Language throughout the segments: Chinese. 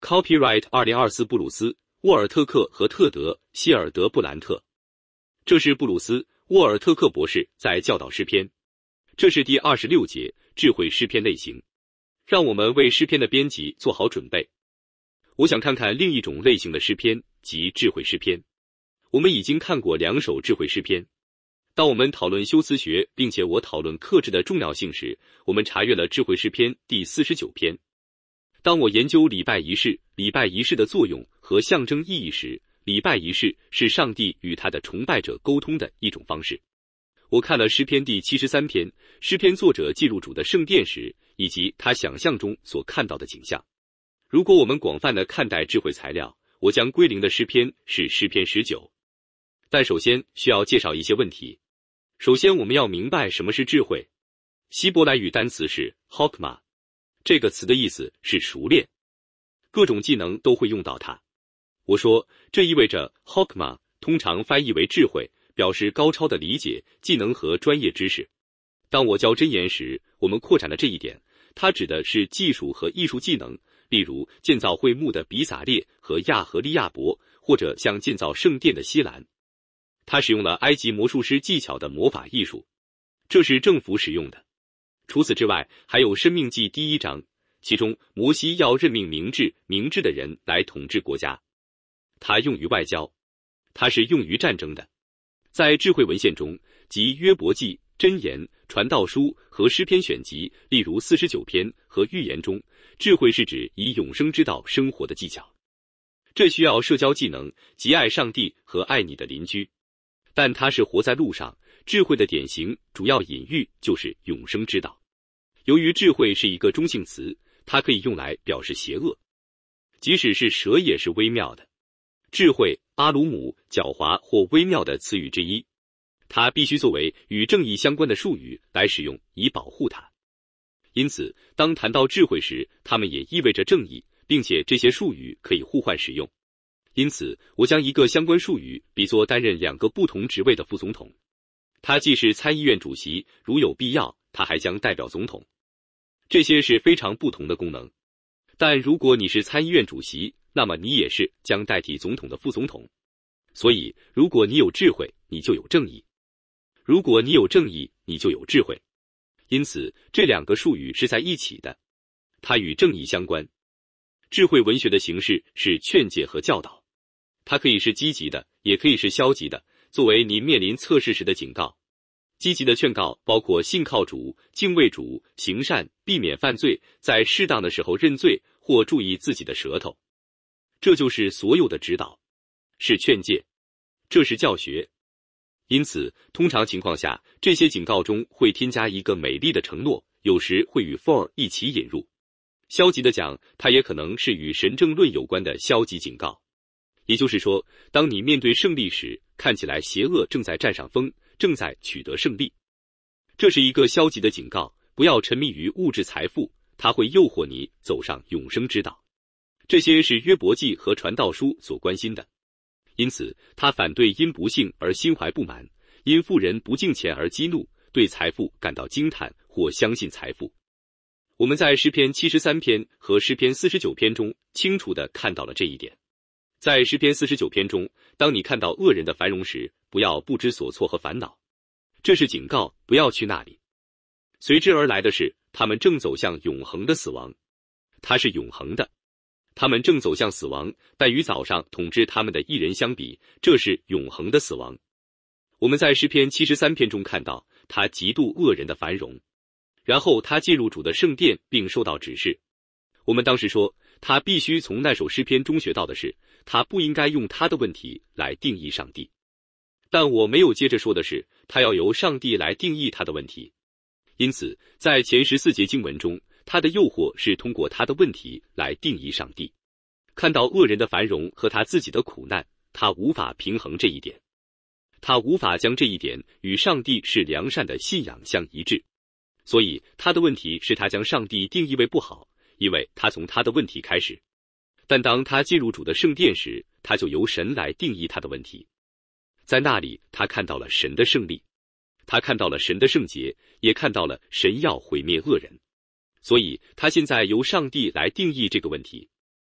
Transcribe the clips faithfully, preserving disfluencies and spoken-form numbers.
Copyright 二零二四布鲁斯·沃尔特克和特德·希尔德布兰特。这是布鲁斯·沃尔特克博士在教导诗篇。这是第二十六节智慧诗篇类型。让我们为诗篇的编辑做好准备。我想看看另一种类型的诗篇，即智慧诗篇。我们已经看过两首智慧诗篇。当我们讨论修辞学，并且我讨论克制的重要性时，我们查阅了智慧诗篇第四十九篇。当我研究礼拜仪式、礼拜仪式的作用和象征意义时，礼拜仪式是上帝与他的崇拜者沟通的一种方式。我看了诗篇第七十三篇，诗篇作者进入主的圣殿时，以及他想象中所看到的景象。如果我们广泛地看待智慧材料，我将归零的诗篇是诗篇十九。但首先需要介绍一些问题。首先我们要明白什么是智慧。希伯来语单词是 hokmah， 这个词的意思是熟练，各种技能都会用到它。我说这意味着 hokmah 通常翻译为智慧，表示高超的理解、技能和专业知识。当我教箴言时，我们扩展了这一点，它指的是技术和艺术技能，例如建造会幕的比撒列和亚和利亚伯，或者像建造圣殿的希兰。他使用了埃及魔术师技巧的魔法艺术，这是政府使用的。除此之外，还有申命记第一章，其中摩西要任命明智、明智的人来统治国家。它用于外交，它是用于战争的。在智慧文献中，即约伯记、箴言、传道书和诗篇选集，例如四十九篇和预言中，智慧是指以永生之道生活的技巧。这需要社交技能，即爱上帝和爱你的邻居。但它是活在路上，智慧的典型主要隐喻就是永生之道。由于智慧是一个中性词，它可以用来表示邪恶，即使是蛇也是微妙的。智慧、阿鲁姆、狡猾或微妙的词语之一，它必须作为与正义相关的术语来使用，以保护它。因此，当谈到智慧时，它们也意味着正义，并且这些术语可以互换使用。因此，我将一个相关术语比作担任两个不同职位的副总统。他既是参议院主席，如有必要，他还将代表总统。这些是非常不同的功能。但如果你是参议院主席，那么你也是将代替总统的副总统。所以，如果你有智慧，你就有正义；如果你有正义，你就有智慧。因此，这两个术语是在一起的，它与正义相关。智慧文学的形式是劝诫和教导。它可以是积极的，也可以是消极的，作为你面临测试时的警告。积极的劝告包括信靠主、敬畏主、行善、避免犯罪，在适当的时候认罪或注意自己的舌头。这就是所有的指导，是劝诫，这是教学。因此，通常情况下，这些警告中会添加一个美丽的承诺，有时会与 for 一起引入。消极的讲，它也可能是与神政论有关的消极警告。也就是说，当你面对胜利时，看起来邪恶正在占上风，正在取得胜利。这是一个消极的警告，不要沉迷于物质财富，它会诱惑你走上永生之道。这些是约伯记和传道书所关心的。因此，他反对因不幸而心怀不满，因富人不敬钱而激怒，对财富感到惊叹或相信财富。我们在诗篇七十三篇和诗篇四十九篇中清楚地看到了这一点。在诗篇四十九篇中，当你看到恶人的繁荣时，不要不知所措和烦恼，这是警告，不要去那里。随之而来的是，他们正走向永恒的死亡。它是永恒的，他们正走向死亡，但与早上统治他们的一人相比，这是永恒的死亡。我们在诗篇七十三篇中看到，他嫉妒恶人的繁荣，然后他进入主的圣殿并受到指示。我们当时说，他必须从那首诗篇中学到的是，他不应该用他的问题来定义上帝。但我没有接着说的是，他要由上帝来定义他的问题。因此，在前十四节经文中，他的诱惑是通过他的问题来定义上帝。看到恶人的繁荣和他自己的苦难，他无法平衡这一点。他无法将这一点与上帝是良善的信仰相一致。所以，他的问题是他将上帝定义为不好，因为他从他的问题开始。但当他进入主的圣殿时，他就由神来定义他的问题。在那里，他看到了神的胜利，他看到了神的圣洁，也看到了神要毁灭恶人。所以，他现在由上帝来定义这个问题。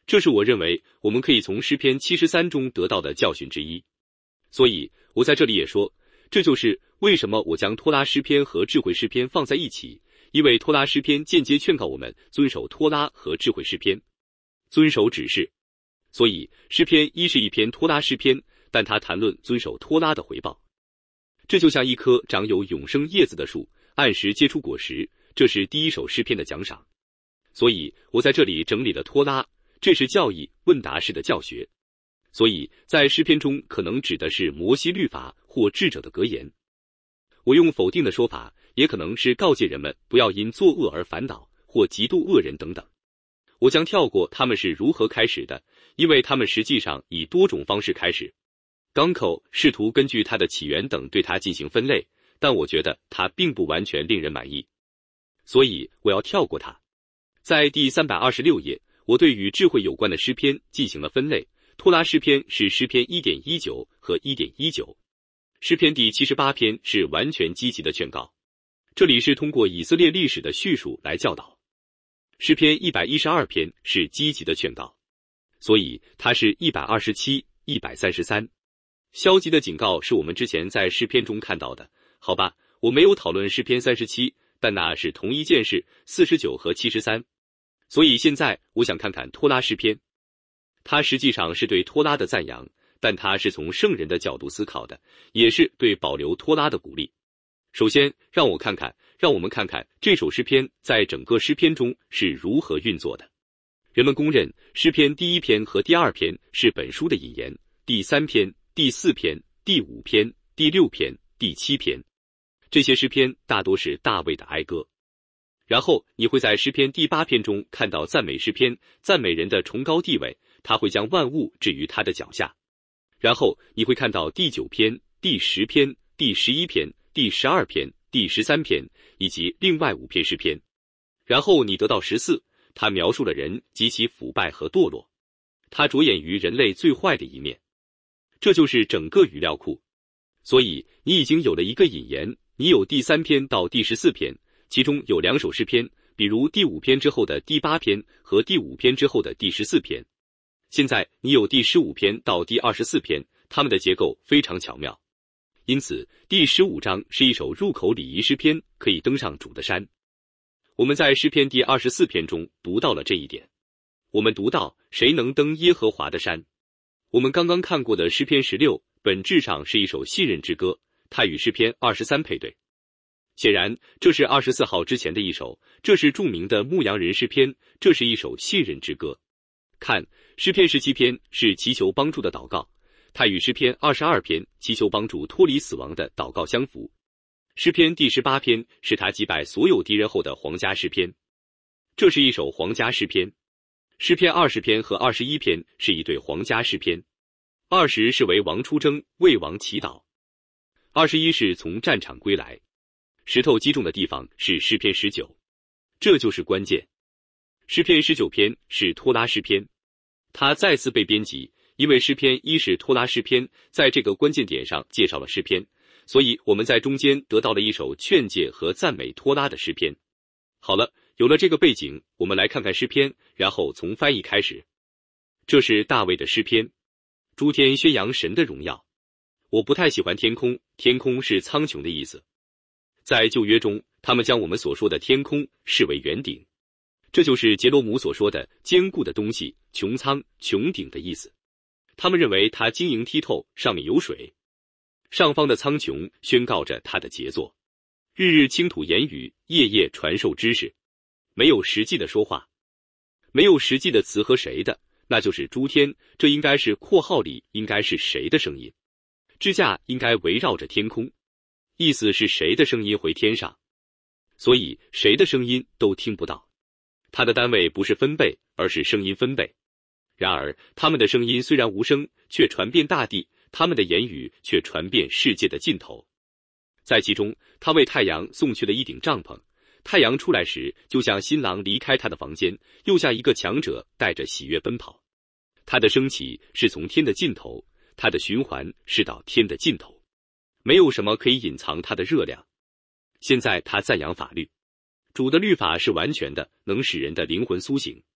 这是我认为我们可以从诗篇七十三中得到的教训之一。所以我在这里也说，这就是为什么我将托拉诗篇和智慧诗篇放在一起，因为托拉诗篇间接劝告我们遵守托拉和智慧诗篇，遵守指示。所以诗篇一是一篇托拉诗篇，但它谈论遵守托拉的回报。这就像一棵长有永生叶子的树，按时结出果实，这是第一首诗篇的奖赏。所以我在这里整理了托拉，这是教义问答式的教学。所以在诗篇中可能指的是摩西律法或智者的格言。我用否定的说法，也可能是告诫人们不要因作恶而烦恼，或嫉妒恶人等等。我将跳过他们是如何开始的，因为他们实际上以多种方式开始。港口试图根据它的起源等对它进行分类，但我觉得它并不完全令人满意，所以我要跳过它。在第三百二十六页，我对与智慧有关的诗篇进行了分类。托拉诗篇是诗篇 一点一九 和 一点一九。诗篇第七十八篇是完全积极的劝告，这里是通过以色列历史的叙述来教导。诗篇一百一十二篇是积极的劝告，所以它是一百二十七、一百三十三。消极的警告是我们之前在诗篇中看到的，好吧，我没有讨论诗篇三十七，但那是同一件事，四十九和七十三。所以现在我想看看托拉诗篇，它实际上是对托拉的赞扬，但它是从圣人的角度思考的，也是对保留托拉的鼓励。首先，让我看看，让我们看看这首诗篇在整个诗篇中是如何运作的。人们公认，诗篇第一篇和第二篇是本书的引言，第三篇、第四篇、第五篇、第六篇、第七篇，这些诗篇大多是大卫的哀歌。然后你会在诗篇第八篇中看到赞美诗篇，赞美人的崇高地位，他会将万物置于他的脚下。然后你会看到第九篇、第十篇、第十一篇、第十二篇、第十三篇以及另外五篇诗篇。然后你得到十四，他描述了人及其腐败和堕落，他着眼于人类最坏的一面。这就是整个语料库。所以你已经有了一个引言，你有第三篇到第十四篇，其中有两首诗篇，比如第五篇之后的第八篇和第五篇之后的第十四篇。现在你有第十五篇到第二十四篇，它们的结构非常巧妙。因此第十五章是一首入口礼仪诗篇，可以登上主的山。我们在诗篇第二十四篇中读到了这一点。我们读到谁能登耶和华的山。我们刚刚看过的诗篇十六本质上是一首信任之歌，它与诗篇二十三配对。显然这是二十四号之前的一首，这是著名的牧羊人诗篇，这是一首信任之歌。看，诗篇十七篇是祈求帮助的祷告，它与诗篇二十二篇祈求帮助脱离死亡的祷告相符。诗篇第十八篇是他击败所有敌人后的皇家诗篇，这是一首皇家诗篇。诗篇二十篇和二十一篇是一对皇家诗篇，二十是为王出征，为王祈祷，二十一是从战场归来。石头击中的地方是诗篇十九，这就是关键。诗篇十九篇是托拉诗篇，它再次被编辑，因为诗篇一是托拉诗篇，在这个关键点上介绍了诗篇，所以我们在中间得到了一首劝诫和赞美托拉的诗篇。好了，有了这个背景，我们来看看诗篇，然后从翻译开始。这是大卫的诗篇，诸天宣扬神的荣耀。我不太喜欢天空，天空是苍穹的意思。在旧约中，他们将我们所说的天空视为圆顶，这就是杰罗姆所说的坚固的东西，穹苍、穹顶的意思。他们认为它晶莹剔透，上面有水。上方的苍穹宣告着他的杰作，日日倾吐言语，夜夜传授知识。没有实际的说话，没有实际的词和谁的，那就是诸天，这应该是括号里应该是谁的声音。支架应该围绕着天空，意思是谁的声音回天上，所以谁的声音都听不到。它的单位不是分贝，而是声音分贝。然而他们的声音虽然无声，却传遍大地，他们的言语却传遍世界的尽头。在其中，他为太阳送去了一顶帐篷，太阳出来时，就像新郎离开他的房间，又像一个强者带着喜悦奔跑。他的升起是从天的尽头，他的循环是到天的尽头，没有什么可以隐藏他的热量。现在他赞扬法律，主的律法是完全的，能使人的灵魂苏醒。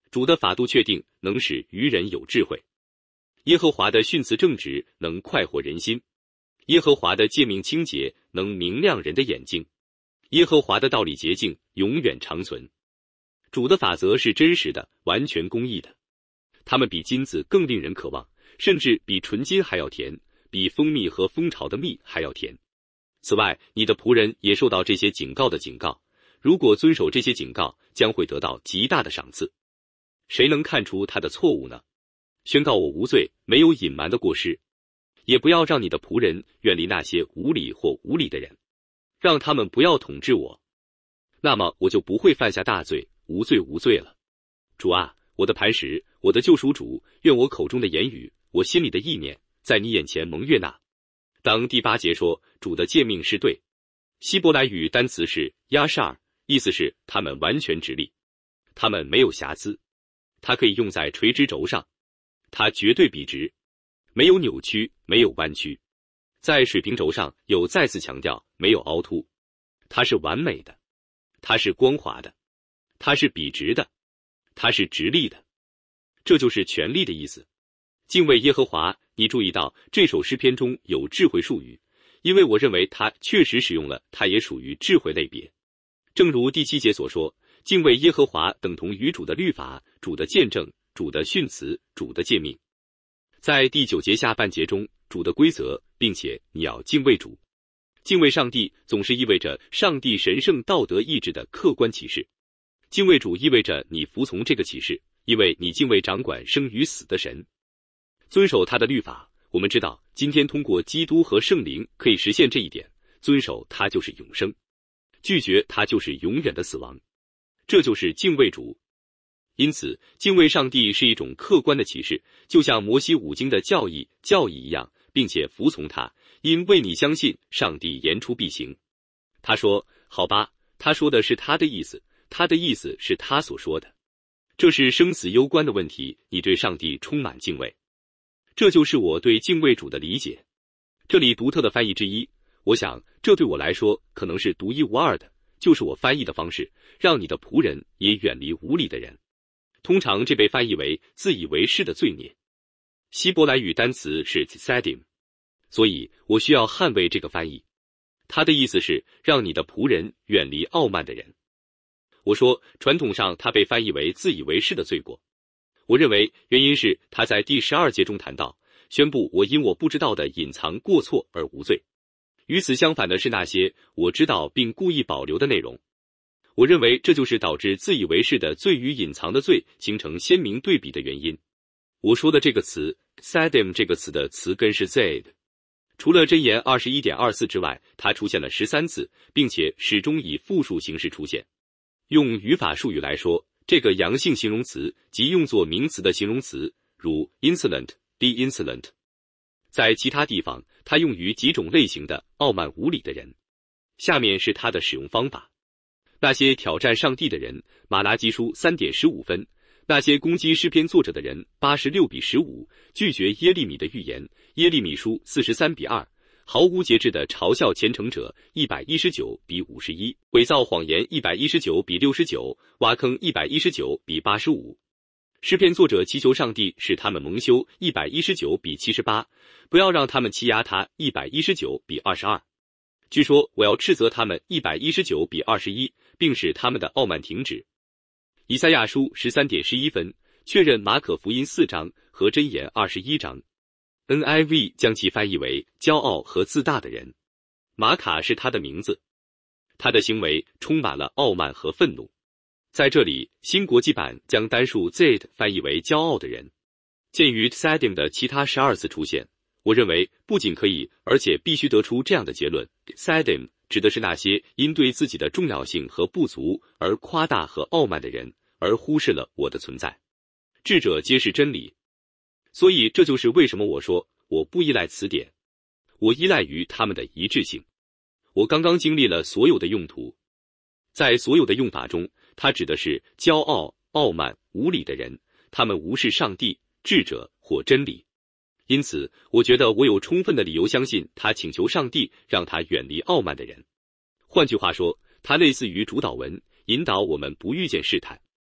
主的法度确定，能使愚人有智慧。耶和华的训词正直，能快活人心。耶和华的诫命清洁，能明亮人的眼睛。耶和华的道理洁净，永远长存。主的法则是真实的，完全公义的。它们比金子更令人渴望，甚至比纯金还要甜，比蜂蜜和蜂巢的蜜还要甜。此外，你的仆人也受到这些警告的警告，如果遵守这些警告，将会得到极大的赏赐。谁能看出他的错误呢？宣告我无罪，没有隐瞒的过失。也不要让你的仆人远离那些无理或无理的人，让他们不要统治我，那么我就不会犯下大罪，无罪无罪了。主啊，我的磐石，我的救赎主，愿我口中的言语，我心里的意念，在你眼前蒙悦纳。当第八节说主的诫命是对，希伯来语单词是亚沙尔，意思是他们完全直立，他们没有瑕疵，它可以用在垂直轴上，它绝对笔直，没有扭曲，没有弯曲。在水平轴上有再次强调，没有凹凸，它是完美的，它是光滑的，它是笔直的，它是直立的。这就是权力的意思。敬畏耶和华，你注意到这首诗篇中有智慧术语，因为我认为它确实使用了，它也属于智慧类别。正如第七节所说，敬畏耶和华等同于主的律法、主的见证、主的训词、主的诫命。在第九节下半节中，主的规则，并且你要敬畏主。敬畏上帝总是意味着上帝神圣道德意志的客观启示。敬畏主意味着你服从这个启示，因为你敬畏掌管生与死的神。遵守他的律法，我们知道今天通过基督和圣灵可以实现这一点，遵守他就是永生，拒绝他就是永远的死亡。这就是敬畏主。因此，敬畏上帝是一种客观的启示，就像摩西五经的教义教义一样，并且服从他，因为你相信上帝言出必行。他说，好吧，他说的是他的意思，他的意思是他所说的。这是生死攸关的问题，你对上帝充满敬畏。这就是我对敬畏主的理解。这里独特的翻译之一，我想这对我来说可能是独一无二的，就是我翻译的方式，让你的仆人也远离无理的人。通常这被翻译为自以为是的罪孽。希伯来语单词是 tsadim， 所以我需要捍卫这个翻译。它的意思是让你的仆人远离傲慢的人。我说传统上它被翻译为自以为是的罪过。我认为原因是他在第十二节中谈到，宣布我因我不知道的隐藏过错而无罪。与此相反的是那些我知道并故意保留的内容。我认为这就是导致自以为是的罪与隐藏的罪形成鲜明对比的原因。我说的这个词 tsadim 这个词的词根是 zaid， 除了箴言 二十一点二四 之外，它出现了十三次，并且始终以复数形式出现。用语法术语来说，这个阳性形容词即用作名词的形容词，如 insolent、be insolent。在其他地方，它用于几种类型的傲慢无礼的人。下面是它的使用方法。那些挑战上帝的人，马拉基书 三点十五 分；那些攻击诗篇作者的人，八十六比十五；拒绝耶利米的预言，耶利米书四十三比二；毫无节制的嘲笑虔诚者，一百一十九比五十一；伪造谎言，一百一十九比六十九；挖坑，一百一十九比八十五。诗篇作者祈求上帝使他们蒙羞，一百一十九比七十八，不要让他们欺压他，一百一十九比二十二。据说我要斥责他们，一百一十九比二十一，并使他们的傲慢停止。以赛亚书 十三点十一 分，确认马可福音四章和箴言二十一章。N I V 将其翻译为骄傲和自大的人。马卡是他的名字，他的行为充满了傲慢和愤怒。在这里，新国际版将单数 zed 翻译为骄傲的人。鉴于 tsadim 的其他十二次出现，我认为不仅可以，而且必须得出这样的结论： tsadim 指的是那些因对自己的重要性和不足而夸大和傲慢的人，而忽视了我的存在。智者皆是真理。所以这就是为什么我说我不依赖词典，我依赖于它们的一致性。我刚刚经历了所有的用途，在所有的用法中，它指的是骄傲、傲慢、无理的人，他们无视上帝、智者或真理。因此，我觉得我有充分的理由相信他请求上帝让他远离傲慢的人。换句话说，它类似于主导文，引导我们不遇见试探。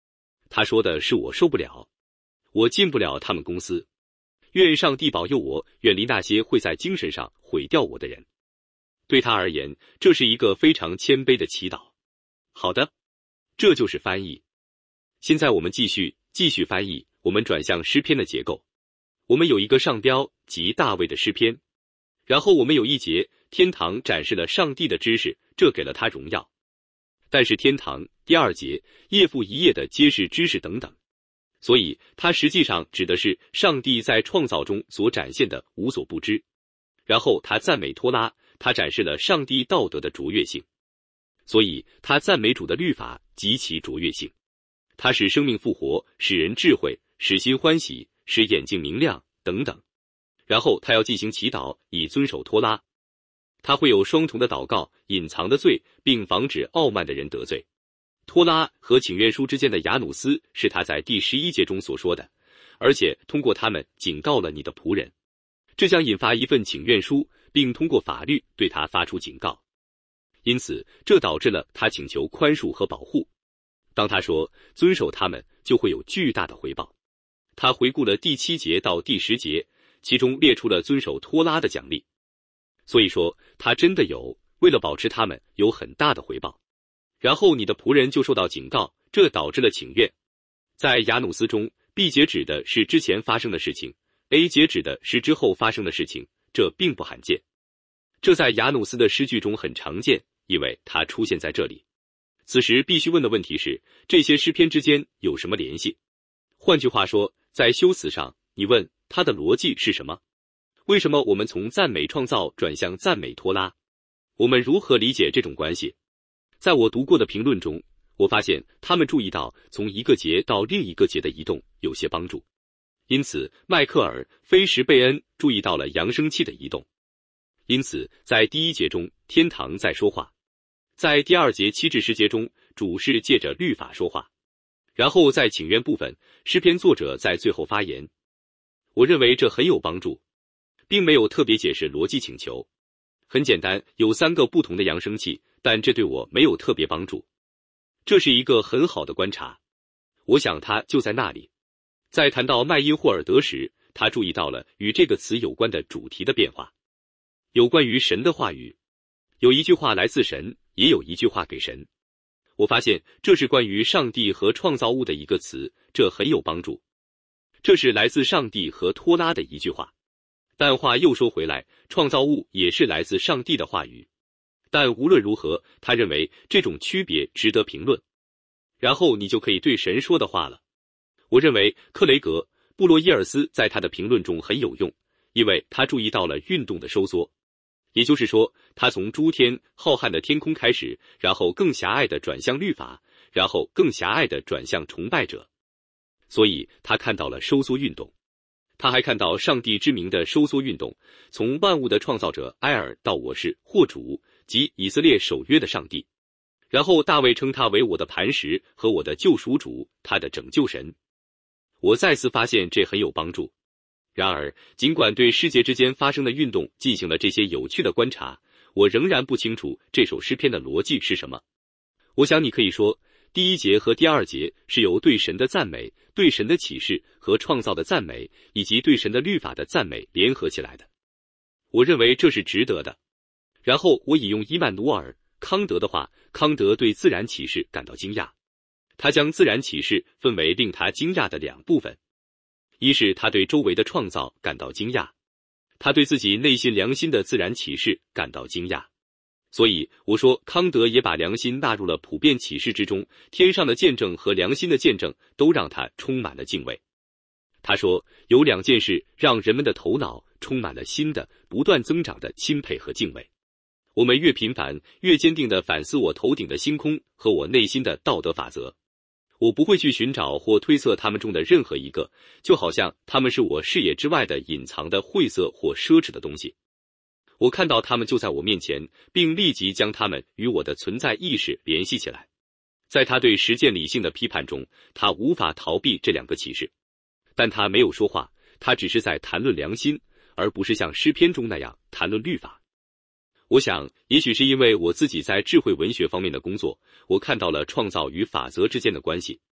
他说的是我受不了，我进不了他们公司。愿上帝保佑我远离那些会在精神上毁掉我的人。对他而言，这是一个非常谦卑的祈祷。好的，这就是翻译。现在我们继续继续翻译，我们转向诗篇的结构。我们有一个上标，即大卫的诗篇。然后我们有一节，天堂展示了上帝的知识，这给了他荣耀。但是天堂，第二节，页复一页的揭示知识等等。所以它实际上指的是上帝在创造中所展现的无所不知。然后他赞美托拉，他展示了上帝道德的卓越性。所以他赞美主的律法及其卓越性。他使生命复活，使人智慧，使心欢喜，使眼睛明亮等等。然后他要进行祈祷，以遵守托拉。他会有双重的祷告，隐藏的罪，并防止傲慢的人得罪。托拉和请愿书之间的雅努斯是他在第十一节中所说的，而且通过他们警告了你的仆人。这将引发一份请愿书，并通过法律对他发出警告。因此，这导致了他请求宽恕和保护。当他说遵守他们，就会有巨大的回报。他回顾了第七节到第十节，其中列出了遵守托拉的奖励。所以说，他真的有为了保持他们有很大的回报。然后你的仆人就受到警告，这导致了请愿。在雅努斯中 ，B 节指的是之前发生的事情 ，A 节指的是之后发生的事情，这并不罕见。这在雅努斯的诗句中很常见，因为它出现在这里。此时必须问的问题是，这些诗篇之间有什么联系？换句话说，在修辞上，你问它的逻辑是什么？为什么我们从赞美创造转向赞美托拉？我们如何理解这种关系？在我读过的评论中，我发现他们注意到从一个节到另一个节的移动有些帮助。因此，迈克尔·菲什贝恩注意到了扬声器的移动。因此，在第一节中，天堂在说话；在第二节七至十节中，主是借着律法说话。然后在请愿部分，诗篇作者在最后发言。我认为这很有帮助，并没有特别解释逻辑请求。很简单，有三个不同的扬声器，但这对我没有特别帮助。这是一个很好的观察，我想它就在那里。在谈到麦因霍尔德时，他注意到了与这个词有关的主题的变化。有关于神的话语，有一句话来自神，也有一句话给神。我发现这是关于上帝和创造物的一个词，这很有帮助。这是来自上帝和托拉的一句话。但话又说回来，创造物也是来自上帝的话语。但无论如何，他认为这种区别值得评论。然后你就可以对神说的话了。我认为克雷格·布洛伊尔斯在他的评论中很有用，因为他注意到了运动的收缩。也就是说，他从诸天浩瀚的天空开始，然后更狭隘地转向律法，然后更狭隘地转向崇拜者。所以他看到了收缩运动。他还看到上帝之名的收缩运动，从万物的创造者埃尔到我是或主及以色列守约的上帝。然后大卫称他为我的磐石和我的救赎主，他的拯救神。我再次发现这很有帮助。然而，尽管对世界之间发生的运动进行了这些有趣的观察，我仍然不清楚这首诗篇的逻辑是什么。我想你可以说，第一节和第二节是由对神的赞美、对神的启示和创造的赞美，以及对神的律法的赞美联合起来的。我认为这是值得的。然后我引用伊曼努尔·康德的话，康德对自然启示感到惊讶。他将自然启示分为令他惊讶的两部分。一是他对周围的创造感到惊讶，他对自己内心良心的自然启示感到惊讶。所以我说，康德也把良心纳入了普遍启示之中，天上的见证和良心的见证都让他充满了敬畏。他说，有两件事让人们的头脑充满了新的、不断增长的钦佩和敬畏。我们越频繁、越坚定地反思我头顶的星空和我内心的道德法则。我不会去寻找或推测他们中的任何一个，就好像他们是我视野之外的隐藏的晦涩或奢侈的东西。我看到他们就在我面前，并立即将他们与我的存在意识联系起来。在他对实践理性的批判中，他无法逃避这两个启示。但他没有说话，他只是在谈论良心，而不是像诗篇中那样谈论律法。我想，也许是因为我自己在智慧文学方面的工作，我看到了创造与法则之间的关系。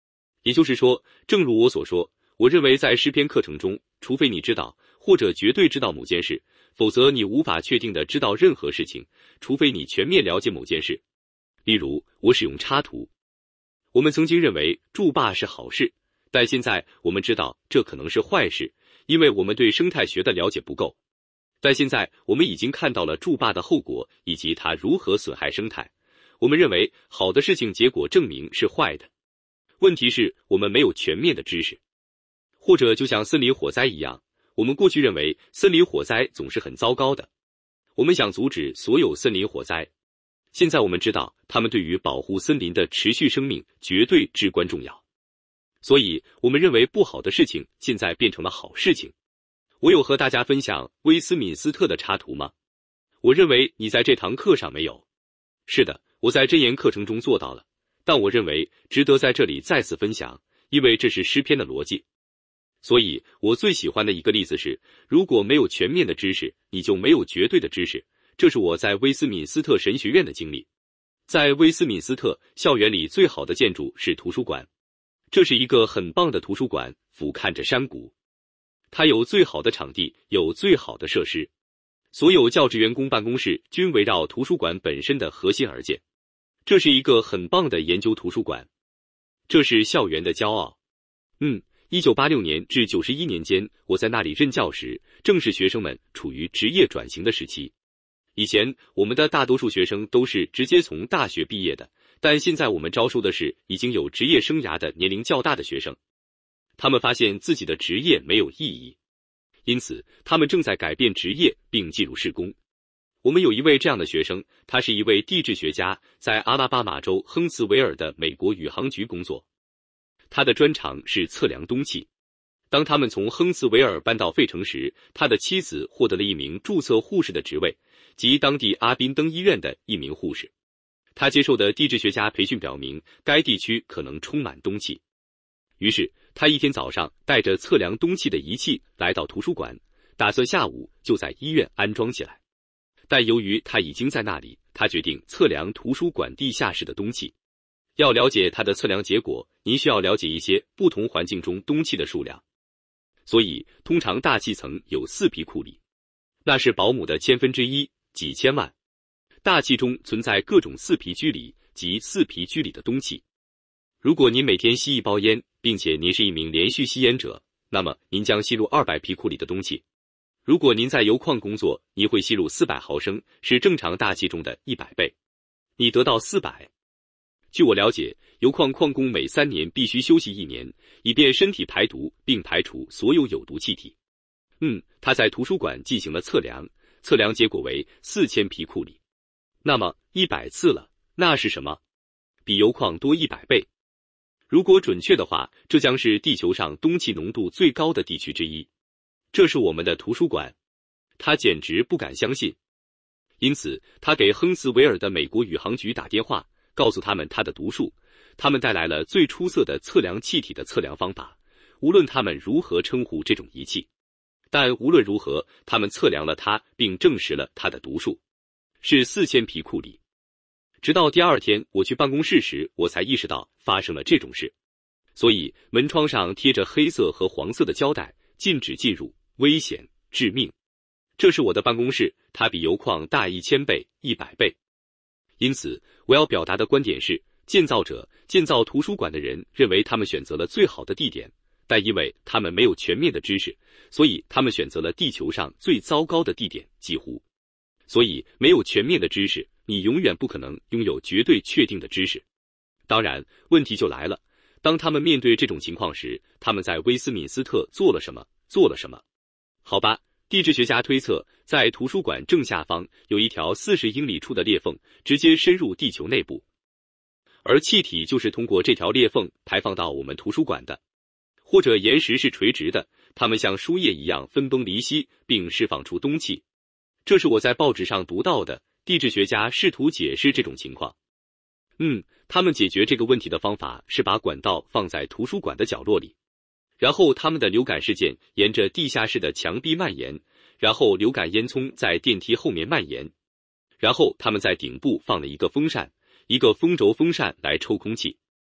也就是说，正如我所说，我认为在诗篇课程中，除非你知道或者绝对知道某件事，否则你无法确定的知道任何事情，除非你全面了解某件事。例如，我使用插图。我们曾经认为筑坝是好事，但现在我们知道这可能是坏事，因为我们对生态学的了解不够。但现在我们已经看到了筑坝的后果以及它如何损害生态。我们认为好的事情结果证明是坏的。问题是我们没有全面的知识。或者就像森林火灾一样，我们过去认为森林火灾总是很糟糕的，我们想阻止所有森林火灾。现在我们知道它们对于保护森林的持续生命绝对至关重要。所以我们认为不好的事情现在变成了好事情。我有和大家分享威斯敏斯特的插图吗？我认为你在这堂课上没有。是的，我在箴言课程中做到了，但我认为值得在这里再次分享，因为这是诗篇的逻辑。所以我最喜欢的一个例子是，如果没有全面的知识，你就没有绝对的知识。这是我在威斯敏斯特神学院的经历。在威斯敏斯特校园里最好的建筑是图书馆，这是一个很棒的图书馆，俯瞰着山谷。它有最好的场地，有最好的设施。所有教职员工办公室均围绕图书馆本身的核心而建。这是一个很棒的研究图书馆。这是校园的骄傲。嗯。一九八六年至九十一年间，我在那里任教时，正是学生们处于职业转型的时期。以前，我们的大多数学生都是直接从大学毕业的，但现在我们招收的是已经有职业生涯的年龄较大的学生。他们发现自己的职业没有意义，因此他们正在改变职业并进入事工。我们有一位这样的学生，他是一位地质学家，在阿拉巴马州亨茨维尔的美国宇航局工作。他的专长是测量氡气。当他们从亨茨维尔搬到费城时，他的妻子获得了一名注册护士的职位，即当地阿宾登医院的一名护士。他接受的地质学家培训表明，该地区可能充满氡气。于是，他一天早上带着测量氡气的仪器来到图书馆，打算下午就在医院安装起来。但由于他已经在那里，他决定测量图书馆地下室的氡气。要了解它的测量结果，您需要了解一些不同环境中氡气的数量。所以，通常大气层有四匹库里，那是保姆的千分之一，几千万。大气中存在各种四皮居里及四皮居里的氡气。如果您每天吸一包烟，并且您是一名连续吸烟者，那么您将吸入二百皮库里的氡气。如果您在油矿工作，您会吸入四百毫升，是正常大气中的一百倍。你得到四百。据我了解，油矿矿工每三年必须休息一年，以便身体排毒并排除所有有毒气体。嗯，他在图书馆进行了测量，测量结果为四千皮库里。那么一百次了，那是什么？比油矿多一百倍。如果准确的话，这将是地球上氡气浓度最高的地区之一。这是我们的图书馆。他简直不敢相信。因此，他给亨茨维尔的美国宇航局打电话，告诉他们他的读数，他们带来了最出色的测量气体的测量方法，无论他们如何称呼这种仪器。但无论如何，他们测量了它，并证实了它的读数是四千皮库里。直到第二天我去办公室时，我才意识到发生了这种事。所以门窗上贴着黑色和黄色的胶带，禁止进入，危险，致命。这是我的办公室，它比油矿大一千倍、一百倍。因此，我要表达的观点是，建造者、建造图书馆的人认为他们选择了最好的地点，但因为他们没有全面的知识，所以他们选择了地球上最糟糕的地点，几乎。所以，没有全面的知识，你永远不可能拥有绝对确定的知识。当然，问题就来了，当他们面对这种情况时，他们在威斯敏斯特做了什么？做了什么？好吧。地质学家推测，在图书馆正下方有一条四十英里处的裂缝，直接深入地球内部，而气体就是通过这条裂缝排放到我们图书馆的。或者岩石是垂直的，它们像树叶一样分崩离析，并释放出氡气。这是我在报纸上读到的。地质学家试图解释这种情况。嗯，他们解决这个问题的方法是把管道放在图书馆的角落里。然后他们的流感事件沿着地下室的墙壁蔓延，然后流感烟囱在电梯后面蔓延，然后他们在顶部放了一个风扇，一个风轴风扇来抽空气。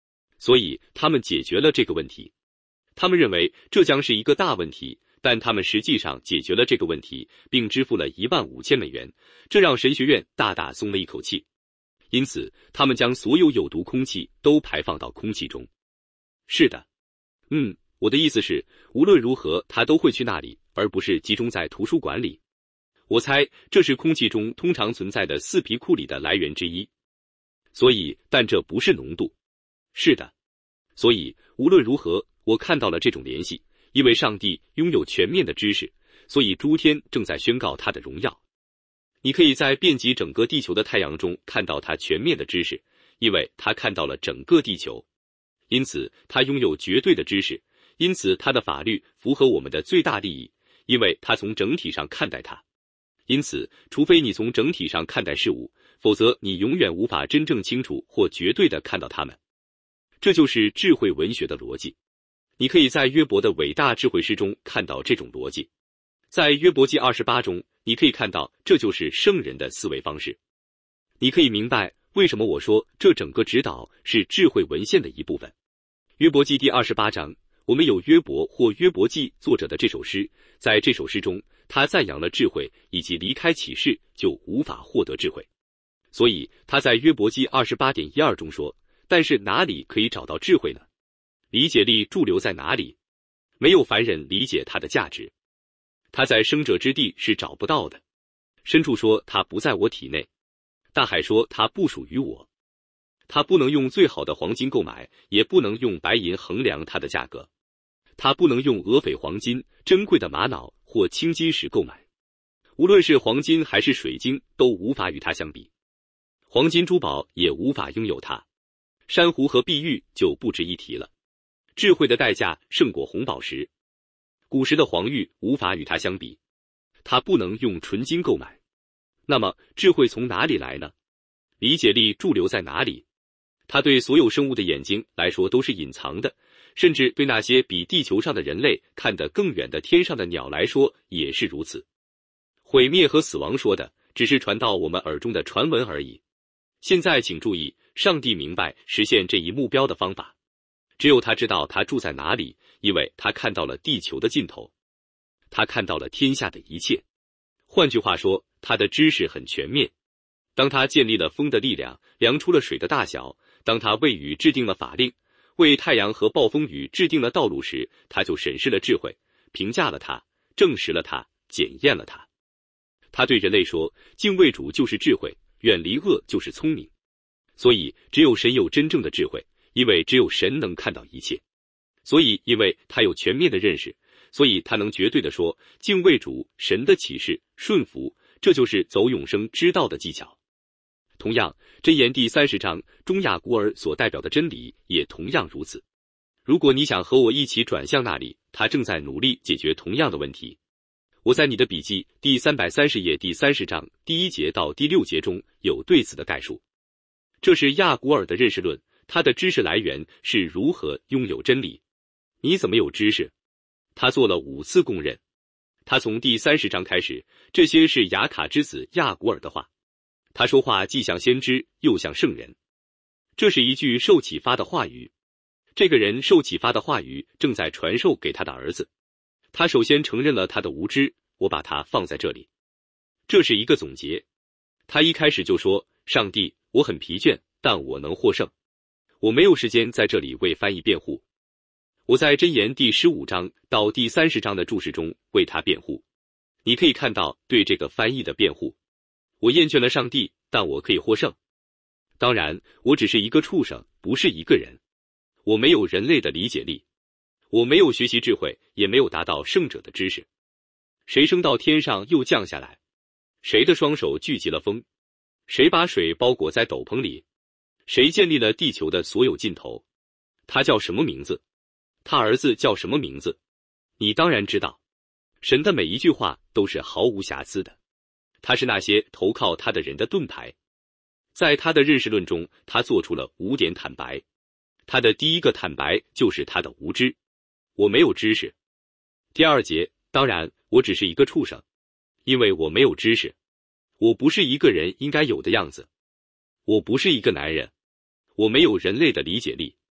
所以他们解决了这个问题。他们认为这将是一个大问题，但他们实际上解决了这个问题，并支付了一万五千美元，这让神学院大大松了一口气。因此，他们将所有有毒空气都排放到空气中。是的，嗯，我的意思是，无论如何，它都会去那里，而不是集中在图书馆里。我猜这是空气中通常存在的四皮库里的来源之一。所以，但这不是浓度。是的，所以无论如何，我看到了这种联系，因为上帝拥有全面的知识，所以诸天正在宣告他的荣耀。你可以在遍及整个地球的太阳中看到他全面的知识，因为他看到了整个地球。因此，他拥有绝对的知识，因此他的法律符合我们的最大利益，因为他从整体上看待它。因此，除非你从整体上看待事物，否则你永远无法真正清楚或绝对地看到它们。这就是智慧文学的逻辑。你可以在约伯的伟大智慧诗中看到这种逻辑。在约伯记二十八中，你可以看到这就是圣人的思维方式。你可以明白为什么我说这整个指导是智慧文献的一部分。约伯记第二十八章，我们有约伯或约伯记作者的这首诗，在这首诗中，他赞扬了智慧，以及离开启示就无法获得智慧。所以他在约伯记二十八点一二中说，但是哪里可以找到智慧呢？理解力驻留在哪里？没有凡人理解它的价值。他在生者之地是找不到的。深处说他不在我体内，大海说他不属于我。他不能用最好的黄金购买，也不能用白银衡量它的价格。他不能用俄斐黄金、珍贵的玛瑙或青金石购买。无论是黄金还是水晶，都无法与它相比。黄金珠宝也无法拥有它。珊瑚和碧玉就不值一提了。智慧的代价胜过红宝石。古时的黄玉无法与它相比。它不能用纯金购买。那么智慧从哪里来呢？理解力驻留在哪里？它对所有生物的眼睛来说都是隐藏的，甚至对那些比地球上的人类看得更远的天上的鸟来说也是如此。毁灭和死亡说的只是传到我们耳中的传闻而已。现在请注意，上帝明白实现这一目标的方法。只有他知道他住在哪里，因为他看到了地球的尽头。他看到了天下的一切。换句话说，他的知识很全面。当他建立了风的力量，量出了水的大小，当他为雨制定了法令，为太阳和暴风雨制定了道路时，他就审视了智慧，评价了它，证实了它，检验了它。他对人类说，敬畏主就是智慧，远离恶就是聪明。所以只有神有真正的智慧，因为只有神能看到一切。所以因为他有全面的认识，所以他能绝对地说，敬畏主，神的启示，顺服，这就是走永生之道的技巧。同样，箴言第三十章中雅古尔所代表的真理也同样如此。如果你想和我一起转向那里，他正在努力解决同样的问题。我在你的笔记第三百三十页第三十章第一节到第六节中有对此的概述。这是亚古尔的认识论，他的知识来源是如何拥有真理。你怎么有知识？他做了五次供认。他从第三十章开始，这些是雅卡之子亚古尔的话。他说话既像先知，又像圣人。这是一句受启发的话语。这个人受启发的话语正在传授给他的儿子。他首先承认了他的无知，我把它放在这里。这是一个总结。他一开始就说，上帝，我很疲倦，但我能获胜。我没有时间在这里为翻译辩护。我在箴言第十五章到第三十章的注释中为他辩护。你可以看到对这个翻译的辩护。我厌倦了上帝，但我可以获胜。当然，我只是一个畜生，不是一个人。我没有人类的理解力。我没有学习智慧，也没有达到圣者的知识。谁升到天上又降下来？谁的双手聚集了风？谁把水包裹在斗篷里？谁建立了地球的所有尽头？他叫什么名字？他儿子叫什么名字？你当然知道。神的每一句话都是毫无瑕疵的。他是那些投靠他的人的盾牌。在他的认识论中，他做出了五点坦白。他的第一个坦白就是他的无知。我没有知识。第二节，当然，我只是一个畜生，因为我没有知识。我不是一个人应该有的样子。我不是一个男人。我没有人类的理解力。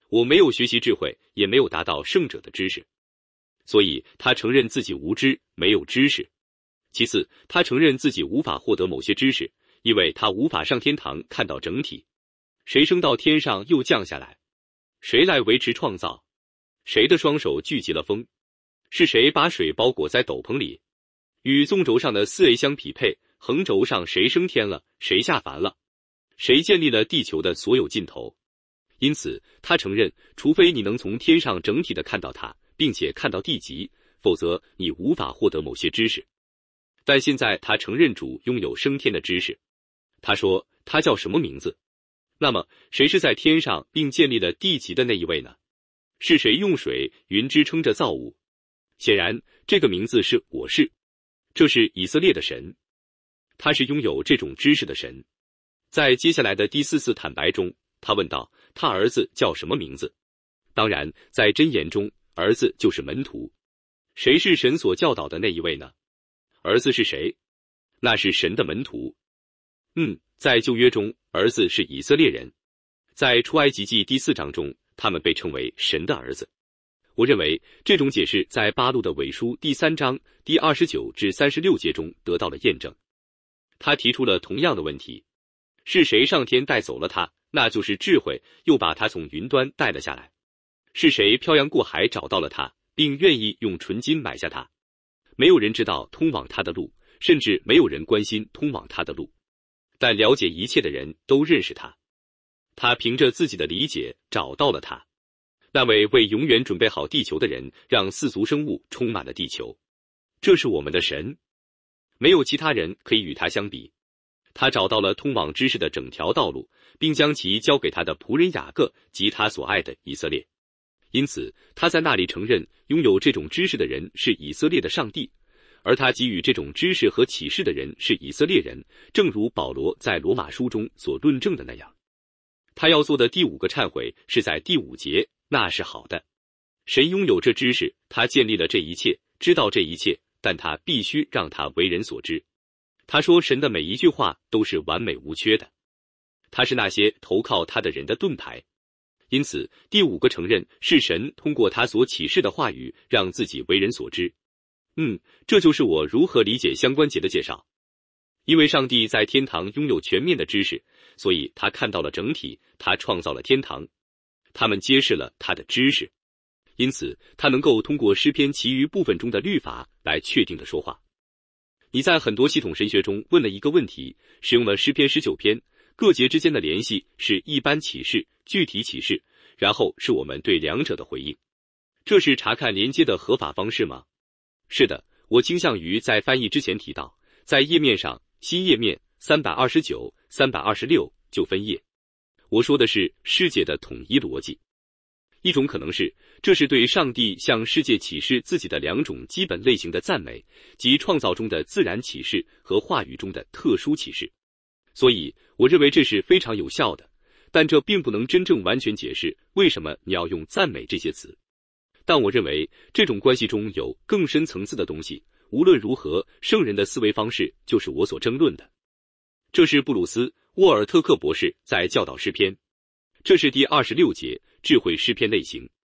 我没有学习智慧，也没有达到圣者的知识。所以他承认自己无知，没有知识。其次，他承认自己无法获得某些知识，因为他无法上天堂看到整体。谁升到天上又降下来？谁来维持创造？谁的双手聚集了风？是谁把水包裹在斗篷里？与纵轴上的四 A 相匹配，横轴上谁升天了，谁下凡了？谁建立了地球的所有尽头？因此，他承认，除非你能从天上整体的看到它，并且看到地极，否则你无法获得某些知识。但现在他承认主拥有升天的知识。他说他叫什么名字？那么谁是在天上并建立了地极的那一位呢？是谁用水云支撑着造物？显然这个名字是我是，这是以色列的神，他是拥有这种知识的神。在接下来的第四次坦白中，他问道他儿子叫什么名字？当然在箴言中，儿子就是门徒。谁是神所教导的那一位呢？儿子是谁？那是神的门徒。嗯，在旧约中，儿子是以色列人。在出埃及记第四章中，他们被称为神的儿子。我认为这种解释在巴路的尾书第三章第二十九至三十六节中得到了验证。他提出了同样的问题：是谁上天带走了他？那就是智慧，又把他从云端带了下来。是谁漂洋过海找到了他，并愿意用纯金买下他？没有人知道通往他的路，甚至没有人关心通往他的路。但了解一切的人都认识他。他凭着自己的理解找到了他。那位为永远准备好地球的人，让四足生物充满了地球。这是我们的神。没有其他人可以与他相比。他找到了通往知识的整条道路，并将其交给他的仆人雅各及他所爱的以色列。因此，他在那里承认拥有这种知识的人是以色列的上帝，而他给予这种知识和启示的人是以色列人，正如保罗在罗马书中所论证的那样。他要做的第五个忏悔是在第五节，那是好的。神拥有这知识，他建立了这一切，知道这一切，但他必须让他为人所知。他说神的每一句话都是完美无缺的，他是那些投靠他的人的盾牌。因此，第五个承认是神通过他所启示的话语让自己为人所知。嗯，这就是我如何理解相关节的介绍。因为上帝在天堂拥有全面的知识，所以他看到了整体，他创造了天堂，他们揭示了他的知识。因此，他能够通过诗篇其余部分中的律法来确定的说话。你在很多系统神学中问了一个问题，使用了诗篇十九篇，各节之间的联系是一般启示、具体启示，然后是我们对两者的回应。这是查看连接的合法方式吗？是的，我倾向于在翻译之前提到，在页面上，新页面三百二十九、三百二十六就分页。我说的是世界的统一逻辑。一种可能是，这是对上帝向世界启示自己的两种基本类型的赞美，即创造中的自然启示和话语中的特殊启示。所以，我认为这是非常有效的，但这并不能真正完全解释为什么你要用赞美这些词。但我认为这种关系中有更深层次的东西，无论如何，圣人的思维方式就是我所争论的。这是布鲁斯·沃尔特克博士在教导诗篇。这是第二十六节智慧诗篇类型。